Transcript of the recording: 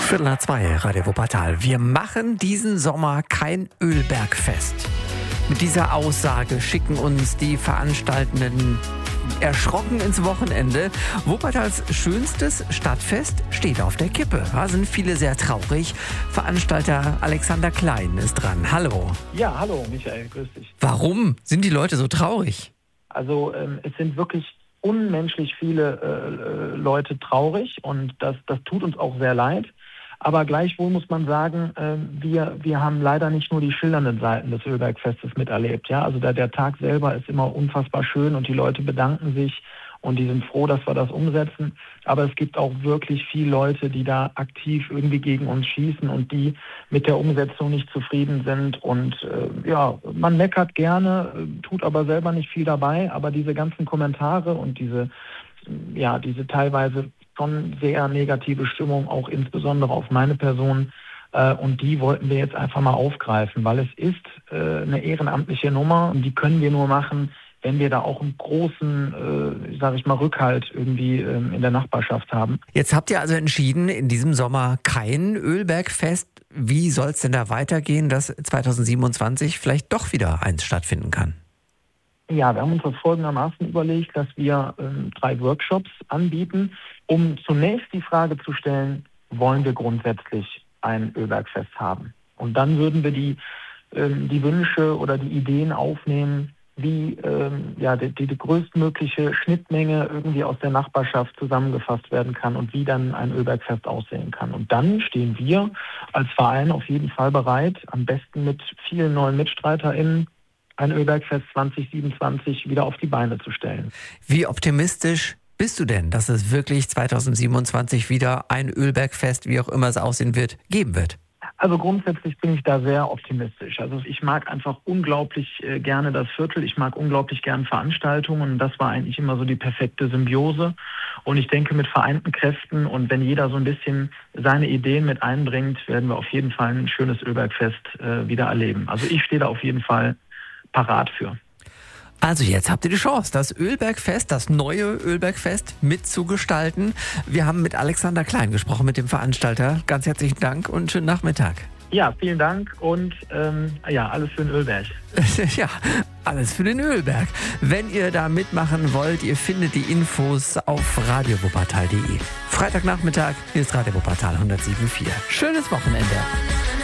2, Radio Wuppertal. Wir machen diesen Sommer kein Ölbergfest. Mit dieser Aussage schicken uns die Veranstaltenden erschrocken ins Wochenende. Wuppertals schönstes Stadtfest steht auf der Kippe. Da sind viele sehr traurig. Veranstalter Alexander Klein ist dran. Hallo. Ja, hallo Michael, grüß dich. Warum sind die Leute so traurig? Also es sind wirklich unmenschlich viele Leute traurig und das tut uns auch sehr leid. Aber gleichwohl muss man sagen, wir haben leider nicht nur die schillernden Seiten des Ölbergfestes miterlebt. Ja? Also der Tag selber ist immer unfassbar schön und die Leute bedanken sich und die sind froh, dass wir das umsetzen. Aber es gibt auch wirklich viele Leute, die da aktiv irgendwie gegen uns schießen und die mit der Umsetzung nicht zufrieden sind. Und man meckert gerne, tut aber selber nicht viel dabei. Aber diese ganzen Kommentare und diese teilweise schon sehr negative Stimmung, auch insbesondere auf meine Person. Und die wollten wir jetzt einfach mal aufgreifen, weil es ist eine ehrenamtliche Nummer und die können wir nur machen, wenn wir da auch einen großen, Rückhalt irgendwie in der Nachbarschaft haben. Jetzt habt ihr also entschieden, in diesem Sommer kein Ölbergfest. Wie soll es denn da weitergehen, dass 2027 vielleicht doch wieder eins stattfinden kann? Ja, wir haben uns das folgendermaßen überlegt, dass wir 3 Workshops anbieten, um zunächst die Frage zu stellen, wollen wir grundsätzlich ein Ölbergfest haben? Und dann würden wir die Wünsche oder die Ideen aufnehmen, wie die größtmögliche Schnittmenge irgendwie aus der Nachbarschaft zusammengefasst werden kann und wie dann ein Ölbergfest aussehen kann. Und dann stehen wir als Verein auf jeden Fall bereit, am besten mit vielen neuen MitstreiterInnen, ein Ölbergfest 2027 wieder auf die Beine zu stellen. Wie optimistisch bist du denn, dass es wirklich 2027 wieder ein Ölbergfest, wie auch immer es aussehen wird, geben wird? Also grundsätzlich bin ich da sehr optimistisch. Also ich mag einfach unglaublich gerne das Viertel. Ich mag unglaublich gerne Veranstaltungen. Und das war eigentlich immer so die perfekte Symbiose. Und ich denke, mit vereinten Kräften und wenn jeder so ein bisschen seine Ideen mit einbringt, werden wir auf jeden Fall ein schönes Ölbergfest wieder erleben. Also ich stehe da auf jeden Fall parat für. Also jetzt habt ihr die Chance, das Ölbergfest, das neue Ölbergfest mitzugestalten. Wir haben mit Alexander Klein gesprochen, mit dem Veranstalter. Ganz herzlichen Dank und schönen Nachmittag. Ja, vielen Dank und alles für den Ölberg. Ja, alles für den Ölberg. Wenn ihr da mitmachen wollt, ihr findet die Infos auf radiowuppertal.de. Freitagnachmittag, hier ist Radio Wuppertal 107.4. Schönes Wochenende.